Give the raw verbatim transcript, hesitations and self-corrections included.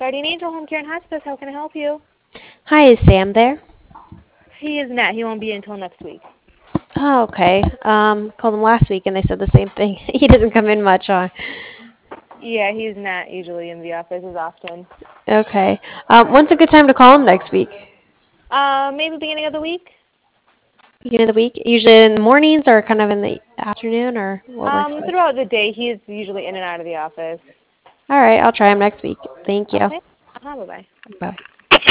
Guardian Angel Home Care and Hospice. How can I help you? Hi, is Sam there? He is not. He won't be until next week. Oh, okay. Um, called him last week and they said the same thing. He doesn't come in much, huh? Yeah, he's not usually in the office as often. Okay. Um, when's a good time to call him next week? Uh, maybe beginning of the week. Beginning of the week? Usually in the mornings or kind of in the afternoon or what works Um, best? throughout the day, he is usually in and out of the office. All right, I'll try him next week. Thank you. Okay. Uh-huh, bye-bye. Bye.